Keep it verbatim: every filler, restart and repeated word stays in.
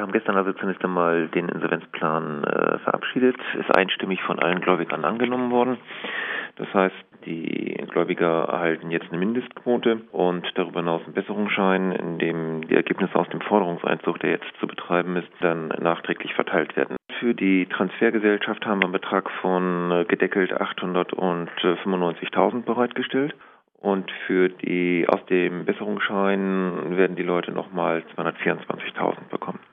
haben gestern also zunächst einmal den Insolvenzplan äh, verabschiedet, ist einstimmig von allen Gläubigern angenommen worden. Das heißt, die Gläubiger erhalten jetzt eine Mindestquote und darüber hinaus einen Besserungsschein, in dem die Ergebnisse aus dem Forderungseinzug, der jetzt zu betreiben ist, dann nachträglich verteilt werden. Für die Transfergesellschaft haben wir einen Betrag von äh, gedeckelt achthundertfünfundneunzigtausend bereitgestellt. Und für die aus dem Besserungsschein werden die Leute nochmal zweihundertvierundzwanzigtausend bekommen.